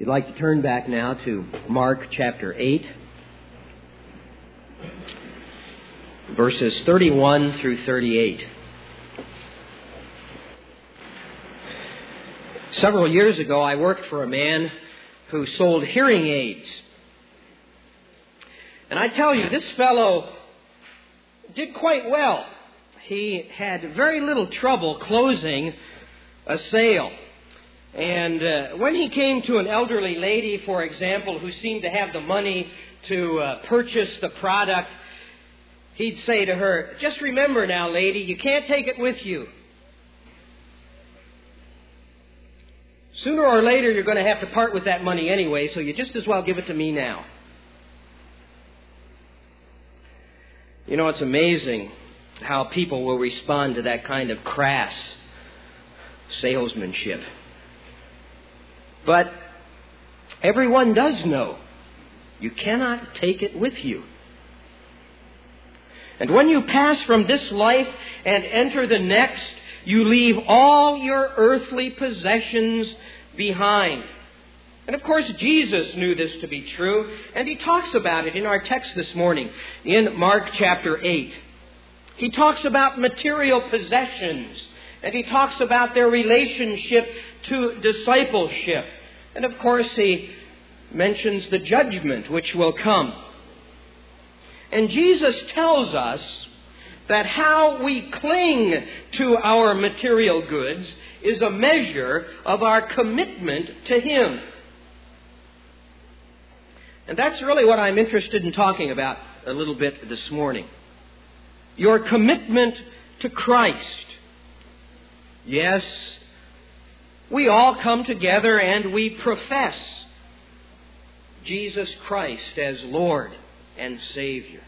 If you'd like to turn back now to Mark chapter 8, verses 31 through 38. Several years ago, I worked for a man who sold hearing aids. And I tell you, this fellow did quite well. He had very little trouble closing a sale. And when he came to an elderly lady, for example, who seemed to have the money to purchase the product, he'd say to her, "Just remember now, lady, you can't take it with you. Sooner or later, you're going to have to part with that money anyway, so you just as well give it to me now." You know, it's amazing how people will respond to that kind of crass salesmanship. But everyone does know you cannot take it with you. And when you pass from this life and enter the next, you leave all your earthly possessions behind. And of course, Jesus knew this to be true, and he talks about it in our text this morning in Mark chapter 8. He talks about material possessions, and he talks about their relationship to discipleship. And of course, he mentions the judgment which will come. And Jesus tells us that how we cling to our material goods is a measure of our commitment to Him. And that's really what I'm interested in talking about a little bit this morning. Your commitment to Christ. Yes, we all come together and we profess Jesus Christ as Lord and Savior.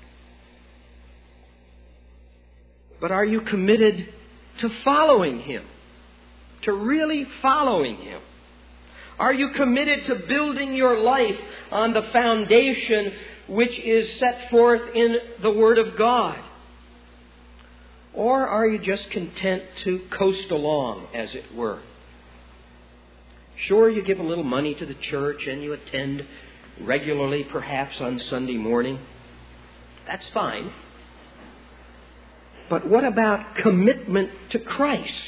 But are you committed to following Him? To really following Him? Are you committed to building your life on the foundation which is set forth in the Word of God? Or are you just content to coast along, as it were? Sure, you give a little money to the church and you attend regularly, perhaps on Sunday morning. That's fine. But what about commitment to Christ?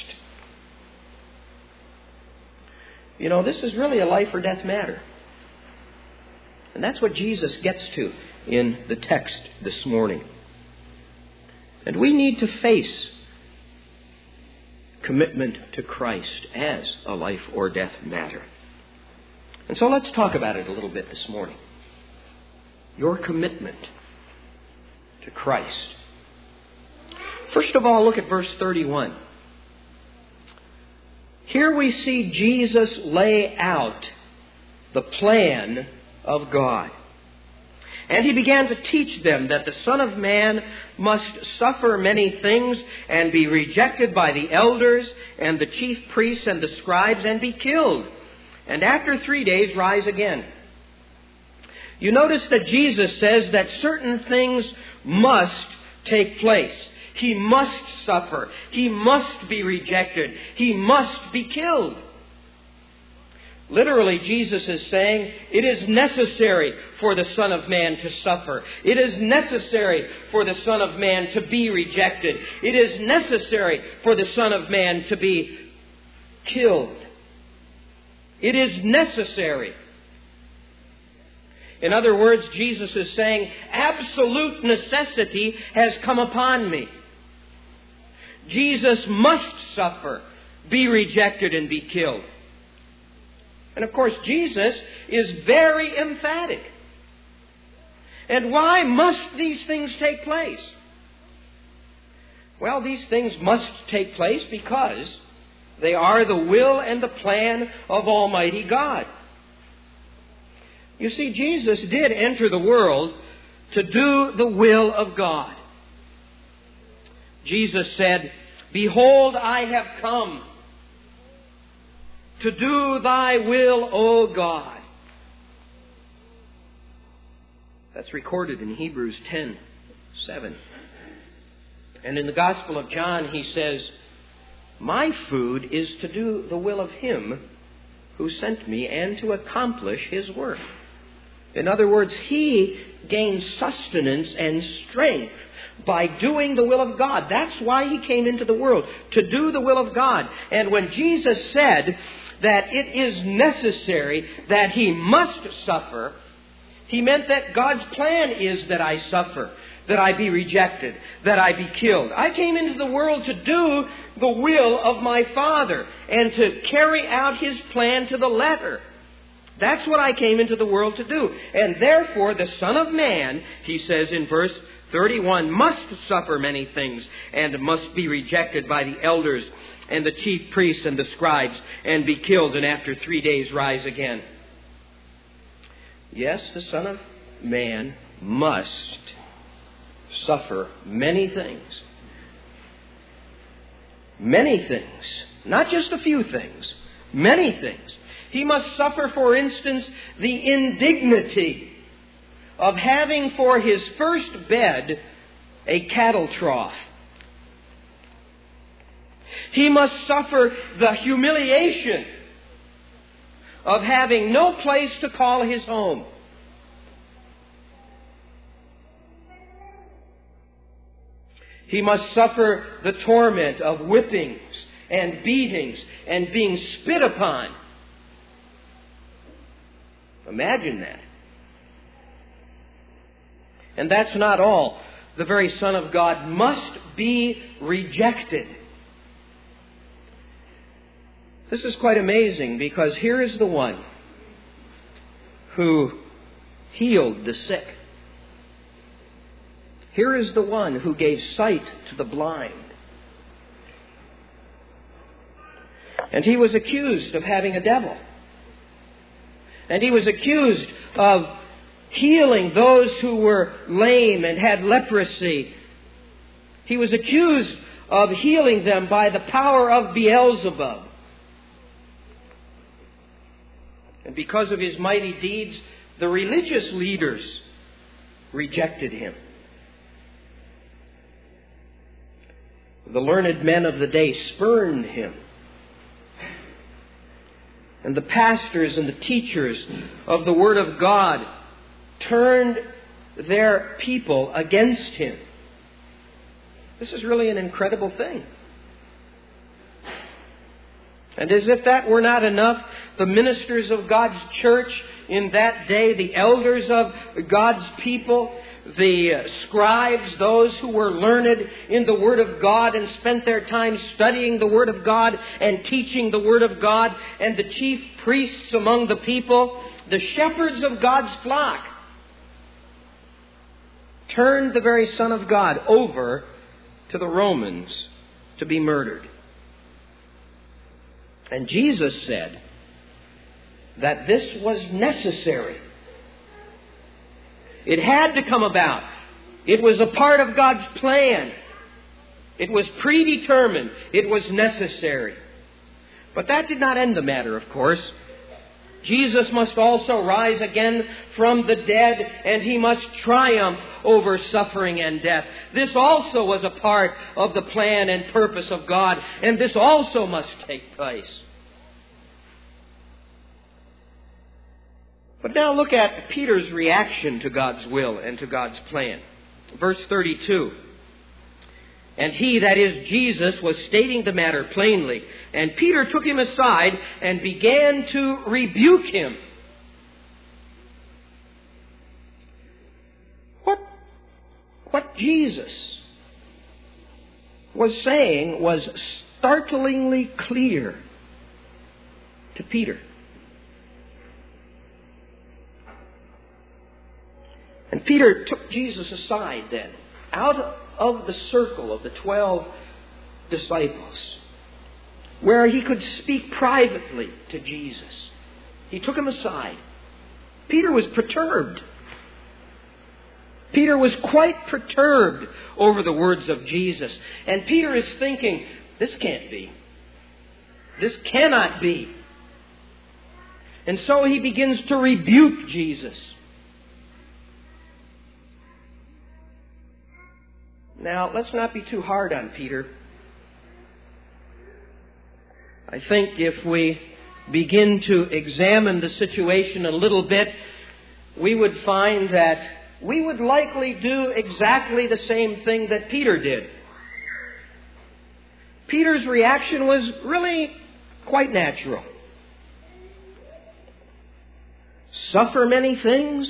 You know, this is really a life or death matter. And that's what Jesus gets to in the text this morning. And we need to face commitment to Christ as a life or death matter. And so let's talk about it a little bit this morning. Your commitment to Christ. First of all, look at verse 31. Here we see Jesus lay out the plan of God. And He began to teach them that the Son of Man must suffer many things and be rejected by the elders and the chief priests and the scribes and be killed, and after 3 days rise again. You notice that Jesus says that certain things must take place. He must suffer. He must be rejected. He must be killed. Literally, Jesus is saying, it is necessary for the Son of Man to suffer. It is necessary for the Son of Man to be rejected. It is necessary for the Son of Man to be killed. It is necessary. In other words, Jesus is saying, absolute necessity has come upon me. Jesus must suffer, be rejected, and be killed. And of course, Jesus is very emphatic. And why must these things take place? Well, these things must take place because they are the will and the plan of Almighty God. You see, Jesus did enter the world to do the will of God. Jesus said, "Behold, I have come to do thy will, O God." That's recorded in Hebrews 10:7. And in the Gospel of John, he says, "My food is to do the will of Him who sent me and to accomplish His work. In other words, He gains sustenance and strength by doing the will of God. That's why He came into the world, to do the will of God. And when Jesus said that it is necessary that He must suffer, He meant that God's plan is that I suffer, that I be rejected, that I be killed. I came into the world to do the will of my Father and to carry out His plan to the letter. That's what I came into the world to do. And therefore, the Son of Man, He says in verse 31, must suffer many things and must be rejected by the elders and the chief priests and the scribes and be killed and after 3 days rise again. Yes, the Son of Man must suffer many things. Many things. Not just a few things. Many things. He must suffer, for instance, the indignity of having for His first bed a cattle trough. He must suffer the humiliation of having no place to call His home. He must suffer the torment of whippings and beatings and being spit upon. Imagine that. And that's not all. The very Son of God must be rejected. This is quite amazing, because here is the one who healed the sick. Here is the one who gave sight to the blind. And He was accused of having a devil. And He was accused of healing those who were lame and had leprosy. He was accused of healing them by the power of Beelzebub. And because of His mighty deeds, the religious leaders rejected Him. The learned men of the day spurned Him. And the pastors and the teachers of the Word of God turned their people against Him. This is really an incredible thing. And as if that were not enough, the ministers of God's church in that day, the elders of God's people, the scribes, those who were learned in the Word of God and spent their time studying the Word of God and teaching the Word of God, and the chief priests among the people, the shepherds of God's flock, turned the very Son of God over to the Romans to be murdered. And Jesus said that this was necessary. It had to come about. It was a part of God's plan. It was predetermined. It was necessary. But that did not end the matter, of course. Jesus must also rise again from the dead, and He must triumph over suffering and death. This also was a part of the plan and purpose of God, and this also must take place. But now look at Peter's reaction to God's will and to God's plan. Verse 32. And He, that is Jesus, was stating the matter plainly. And Peter took him aside and began to rebuke him. What Jesus was saying was startlingly clear to Peter. And Peter took Jesus aside then, out of the circle of the 12 disciples, where he could speak privately to Jesus. He took him aside. Peter was perturbed. Peter was quite perturbed over the words of Jesus. And Peter is thinking, this can't be. This cannot be. And so he begins to rebuke Jesus. Now, let's not be too hard on Peter. I think if we begin to examine the situation a little bit, we would find that we would likely do exactly the same thing that Peter did. Peter's reaction was really quite natural. Suffer many things?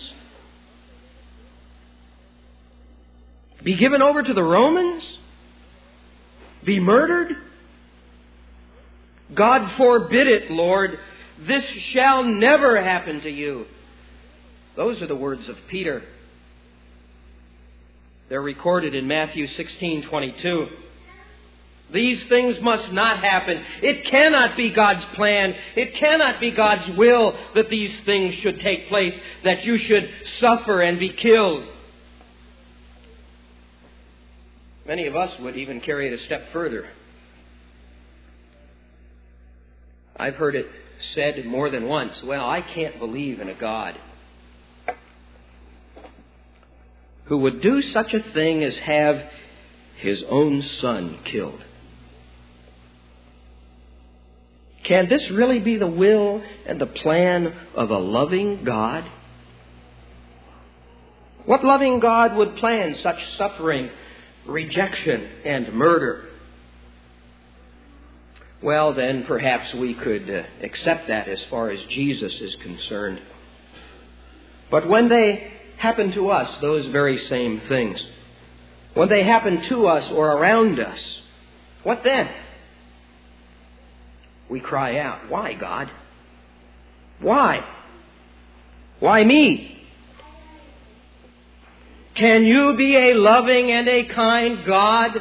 Be given over to the Romans? Be murdered? God forbid it, Lord. This shall never happen to you. Those are the words of Peter. They're recorded in Matthew 16:22. These things must not happen. It cannot be God's plan. It cannot be God's will that these things should take place, that you should suffer and be killed. Many of us would even carry it a step further. I've heard it said more than once, well, I can't believe in a God who would do such a thing as have His own Son killed. Can this really be the will and the plan of a loving God? What loving God would plan such suffering, rejection, and murder? Well, then perhaps we could accept that as far as Jesus is concerned. But when they happen to us, those very same things, when they happen to us or around us, what then? We cry out, why, God? Why? Why me? Can you be a loving and a kind God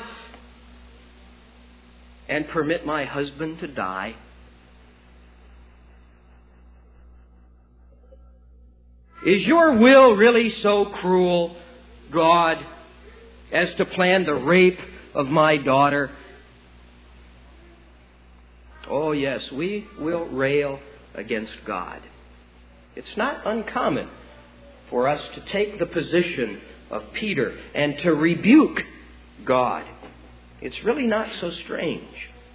and permit my husband to die? Is your will really so cruel, God, as to plan the rape of my daughter? Oh yes, we will rail against God. It's not uncommon for us to take the position of Peter and to rebuke God. It's really not so strange.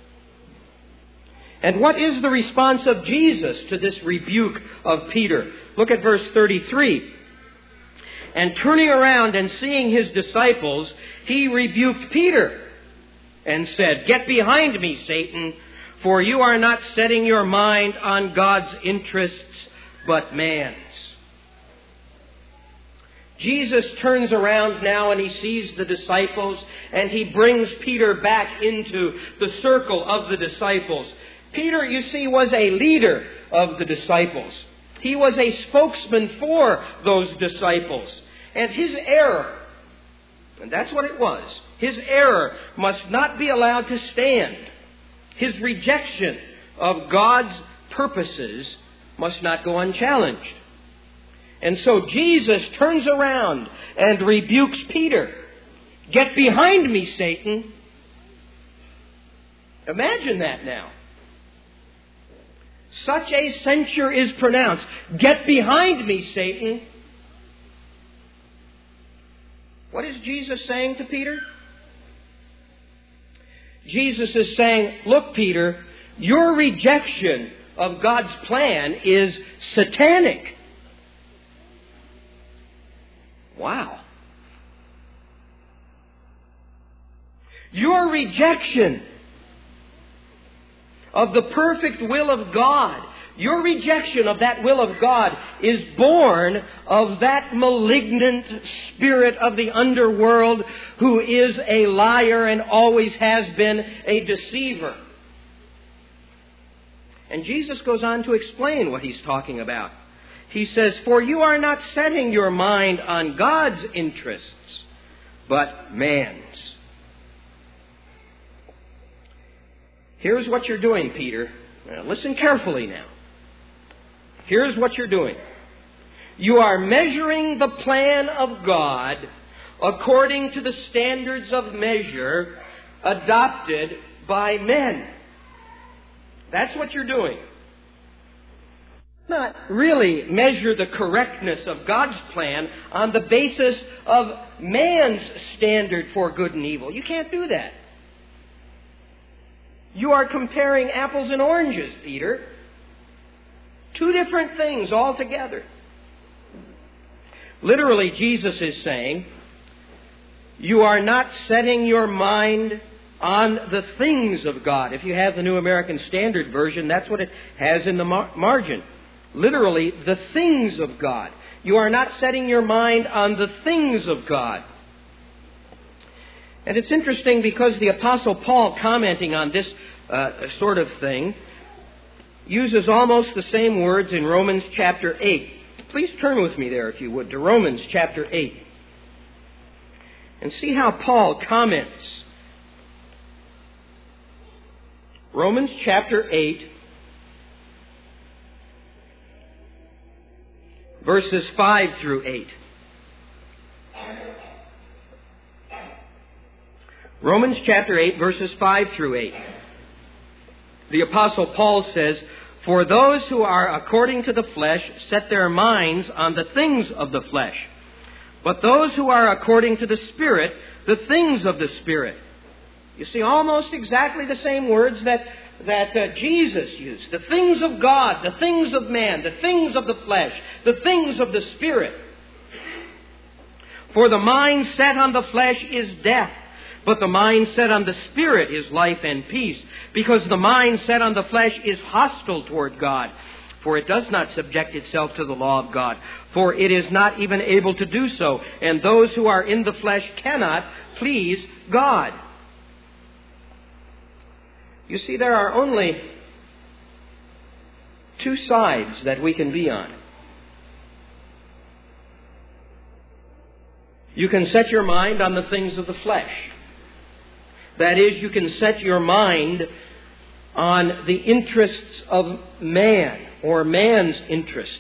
And what is the response of Jesus to this rebuke of Peter? Look at verse 33. And turning around and seeing His disciples, He rebuked Peter and said, "Get behind me, Satan, for you are not setting your mind on God's interests, but man's." Jesus turns around now and He sees the disciples, and He brings Peter back into the circle of the disciples. Peter, you see, was a leader of the disciples. He was a spokesman for those disciples. And his error, and that's what it was, his error must not be allowed to stand. His rejection of God's purposes must not go unchallenged. And so Jesus turns around and rebukes Peter. "Get behind me, Satan." Imagine that now. Such a censure is pronounced. "Get behind me, Satan." What is Jesus saying to Peter? Jesus is saying, look, Peter, your rejection of God's plan is satanic. Wow. Your rejection of the perfect will of God, your rejection of that will of God is born of that malignant spirit of the underworld who is a liar and always has been a deceiver. And Jesus goes on to explain what He's talking about. He says, "For you are not setting your mind on God's interests, but man's." Here's what you're doing, Peter. Now, listen carefully now. Here's what you're doing. You are measuring the plan of God according to the standards of measure adopted by men. That's what you're doing. Not really measure the correctness of God's plan on the basis of man's standard for good and evil. You can't do that. You are comparing apples and oranges, Peter. Two different things altogether. Literally, Jesus is saying, you are not setting your mind on the things of God. If you have the New American Standard Version, that's what it has in the margin. Literally, the things of God. You are not setting your mind on the things of God. And it's interesting because the Apostle Paul, commenting on this sort of thing, uses almost the same words in Romans chapter 8. Please turn with me there, if you would, to Romans chapter 8. And see how Paul comments. Romans chapter 8, verses 5 through 8. Romans chapter 8, verses 5 through 8. The Apostle Paul says, for those who are according to the flesh set their minds on the things of the flesh. But those who are according to the Spirit, the things of the Spirit. You see, almost exactly the same words that Jesus used. The things of God, the things of man, the things of the flesh, the things of the Spirit. For the mind set on the flesh is death, but the mind set on the Spirit is life and peace, because the mind set on the flesh is hostile toward God, for it does not subject itself to the law of God, for it is not even able to do so, and those who are in the flesh cannot please God. You see, there are only two sides that we can be on. You can set your mind on the things of the flesh. That is, you can set your mind on the interests of man or man's interests.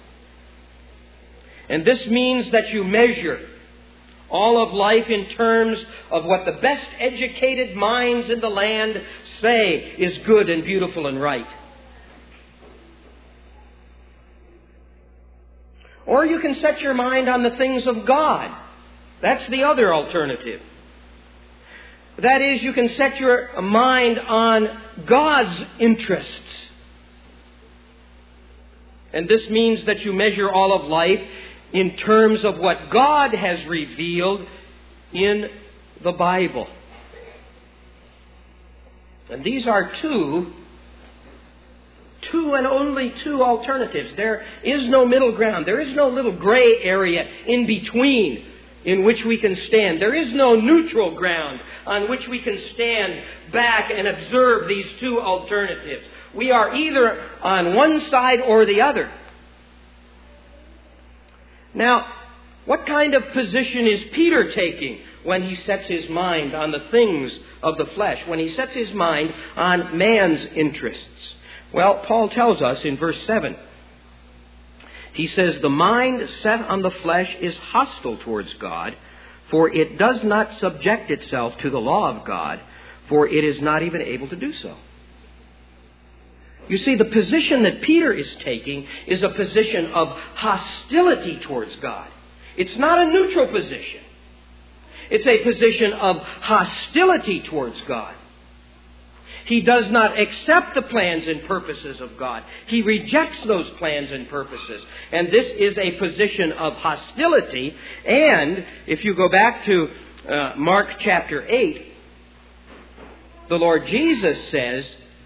And this means that you measure all of life in terms of what the best educated minds in the land say is good and beautiful and right. Or you can set your mind on the things of God. That's the other alternative. That is, you can set your mind on God's interests. And this means that you measure all of life in terms of what God has revealed in the Bible. And these are two and only two alternatives. There is no middle ground. There is no little gray area in between in which we can stand. There is no neutral ground on which we can stand back and observe these two alternatives. We are either on one side or the other. Now, what kind of position is Peter taking when he sets his mind on the things of the flesh, when he sets his mind on man's interests? Well, Paul tells us in verse 7. He says, the mind set on the flesh is hostile towards God, for it does not subject itself to the law of God, for it is not even able to do so. You see, the position that Peter is taking is a position of hostility towards God. It's not a neutral position. It's a position of hostility towards God. He does not accept the plans and purposes of God. He rejects those plans and purposes. And this is a position of hostility. And if you go back to Mark chapter 8, the Lord Jesus says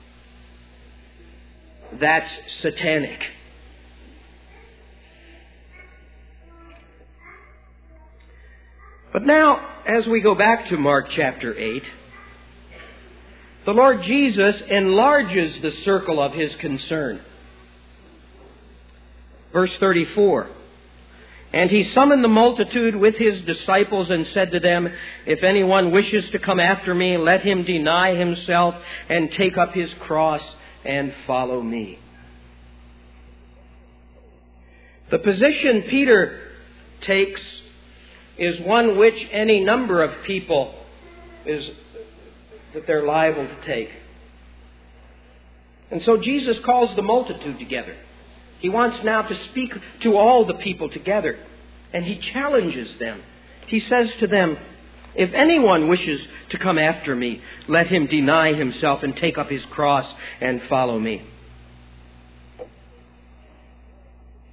that's satanic. But now, as we go back to Mark chapter 8, the Lord Jesus enlarges the circle of His concern. Verse 34. And He summoned the multitude with His disciples and said to them, if anyone wishes to come after me, let him deny himself and take up his cross and follow me. The position Peter takes is one which any number of people that they're liable to take. And so Jesus calls the multitude together. He wants now to speak to all the people together. And He challenges them. He says to them, if anyone wishes to come after me, let him deny himself and take up his cross and follow me.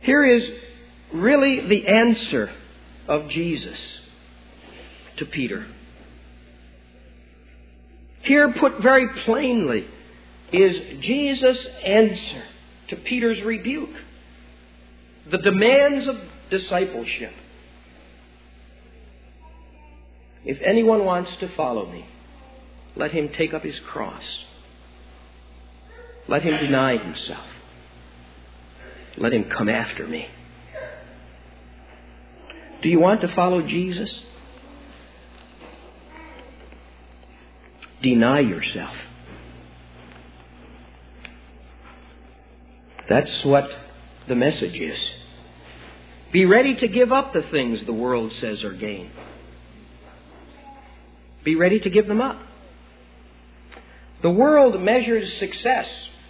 Here is really the answer of Jesus to Peter. Here, put very plainly, is Jesus' answer to Peter's rebuke, the demands of discipleship. If anyone wants to follow me, let him take up his cross. Let him deny himself. Let him come after me. Do you want to follow Jesus? Deny yourself. That's what the message is. Be ready to give up the things the world says are gain. Be ready to give them up. The world measures success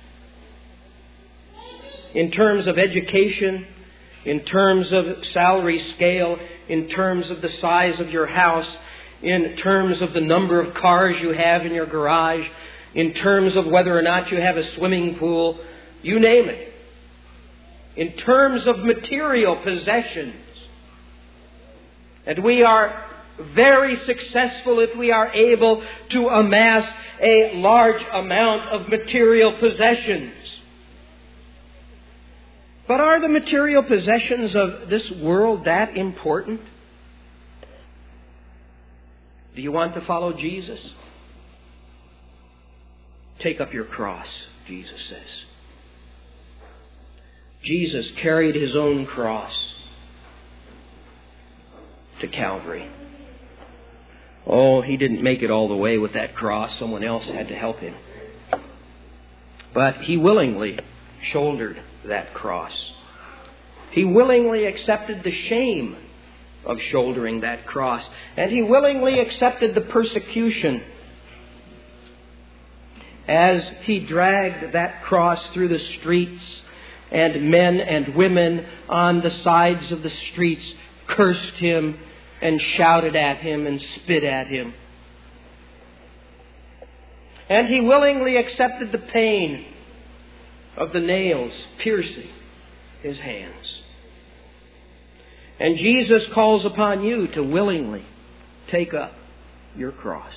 in terms of education, in terms of salary scale, in terms of the size of your house, in terms of the number of cars you have in your garage, in terms of whether or not you have a swimming pool, you name it. In terms of material possessions. And we are very successful if we are able to amass a large amount of material possessions. But are the material possessions of this world that important? Do you want to follow Jesus? Take up your cross, Jesus says. Jesus carried his own cross to Calvary. Oh, he didn't make it all the way with that cross. Someone else had to help him. But he willingly shouldered that cross. He willingly accepted the shame of shouldering that cross. And he willingly accepted the persecution as he dragged that cross through the streets, and men and women on the sides of the streets cursed him and shouted at him and spit at him. And he willingly accepted the pain of the nails piercing his hands. And Jesus calls upon you to willingly take up your cross.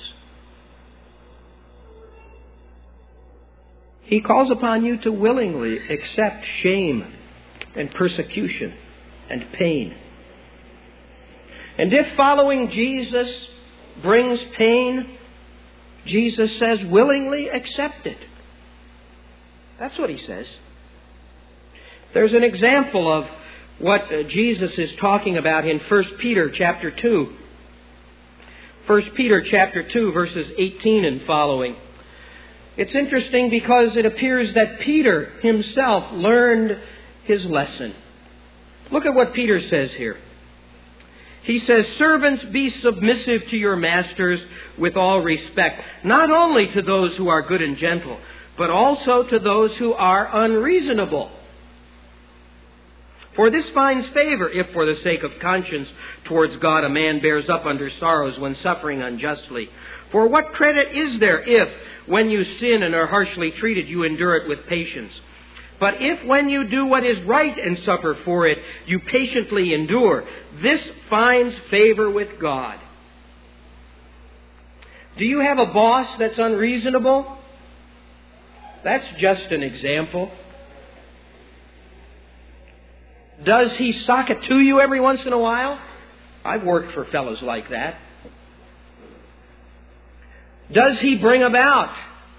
He calls upon you to willingly accept shame and persecution and pain. And if following Jesus brings pain, Jesus says, willingly accept it. That's what he says. There's an example of what Jesus is talking about in 1 Peter chapter 2. 1 Peter chapter 2, verses 18 and following. It's interesting because it appears that Peter himself learned his lesson. Look at what Peter says here. He says, servants, be submissive to your masters with all respect, not only to those who are good and gentle, but also to those who are unreasonable. For this finds favor if for the sake of conscience towards God a man bears up under sorrows when suffering unjustly. For what credit is there if, when you sin and are harshly treated, you endure it with patience? But if when you do what is right and suffer for it, you patiently endure, this finds favor with God. Do you have a boss that's unreasonable? That's just an example. Does he sock it to you every once in a while? I've worked for fellows like that. Does he bring about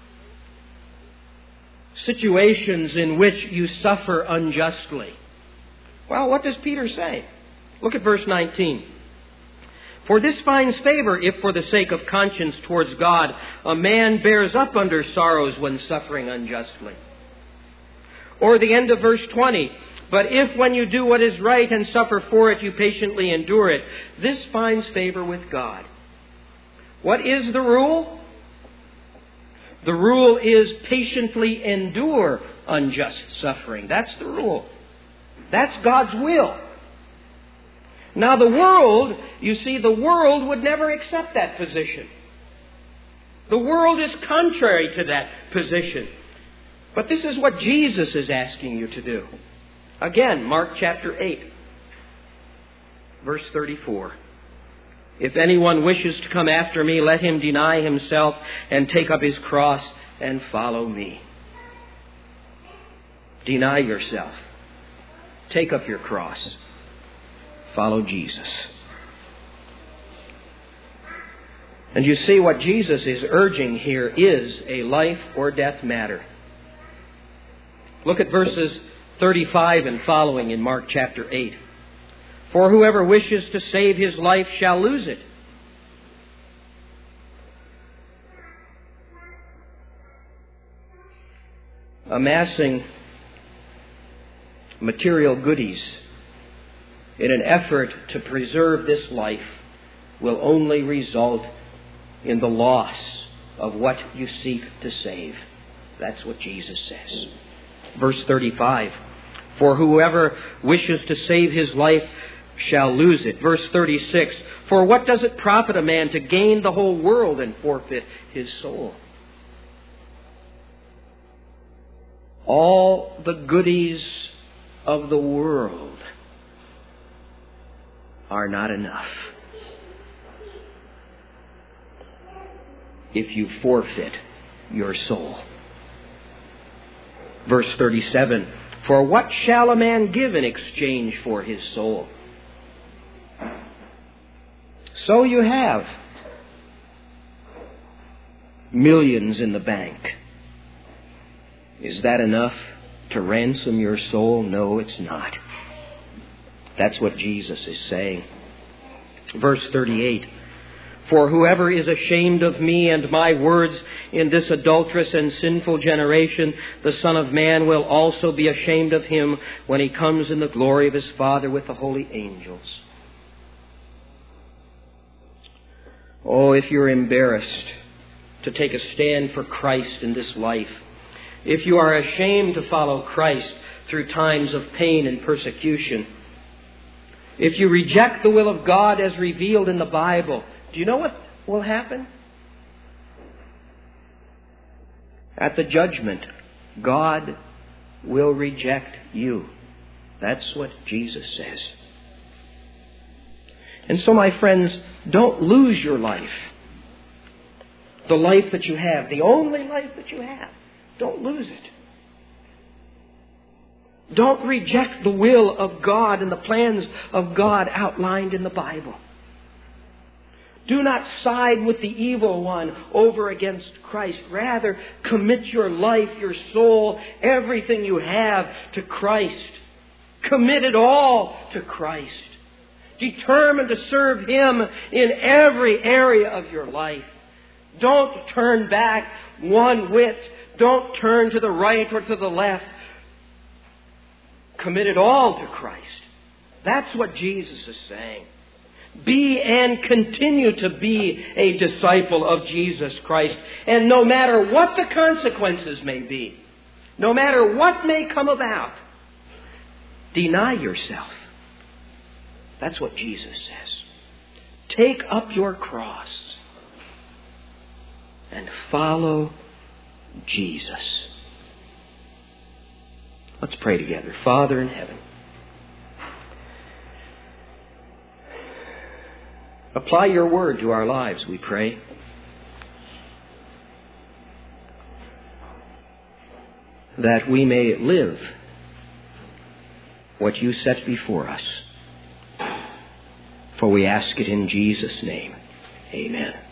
situations in which you suffer unjustly? Well, what does Peter say? Look at verse 19. For this finds favor if for the sake of conscience towards God a man bears up under sorrows when suffering unjustly. Or the end of verse 20. But if when you do what is right and suffer for it, you patiently endure it, this finds favor with God. What is the rule? The rule is patiently endure unjust suffering. That's the rule. That's God's will. Now the world, you see, the world would never accept that position. The world is contrary to that position. But this is what Jesus is asking you to do. Again, Mark chapter 8, verse 34. If anyone wishes to come after me, let him deny himself and take up his cross and follow me. Deny yourself. Take up your cross. Follow Jesus. And you see, what Jesus is urging here is a life or death matter. Look at verses 35 and following in Mark chapter 8. For whoever wishes to save his life shall lose it. Amassing material goodies in an effort to preserve this life will only result in the loss of what you seek to save. That's what Jesus says. Verse 35. For whoever wishes to save his life shall lose it. Verse 36. For what does it profit a man to gain the whole world and forfeit his soul? All the goodies of the world are not enough if you forfeit your soul. Verse 37, for what shall a man give in exchange for his soul? So you have millions in the bank. Is that enough to ransom your soul? No, it's not. That's what Jesus is saying. Verse 38, for whoever is ashamed of me and my words in this adulterous and sinful generation, the Son of Man will also be ashamed of him when he comes in the glory of his Father with the holy angels. Oh, if you're embarrassed to take a stand for Christ in this life, if you are ashamed to follow Christ through times of pain and persecution, if you reject the will of God as revealed in the Bible, do you know what will happen? At the judgment, God will reject you. That's what Jesus says. And so, my friends, don't lose your life. The life that you have, the only life that you have. Don't lose it. Don't reject the will of God and the plans of God outlined in the Bible. Do not side with the evil one over against Christ. Rather, commit your life, your soul, everything you have to Christ. Commit it all to Christ. Determined to serve Him in every area of your life. Don't turn back one whit. Don't turn to the right or to the left. Commit it all to Christ. That's what Jesus is saying. Be and continue to be a disciple of Jesus Christ. And no matter what the consequences may be, no matter what may come about, deny yourself. That's what Jesus says. Take up your cross and follow Jesus. Let's pray together. Father in heaven, apply your word to our lives, we pray. That we may live what you set before us. For we ask it in Jesus' name. Amen.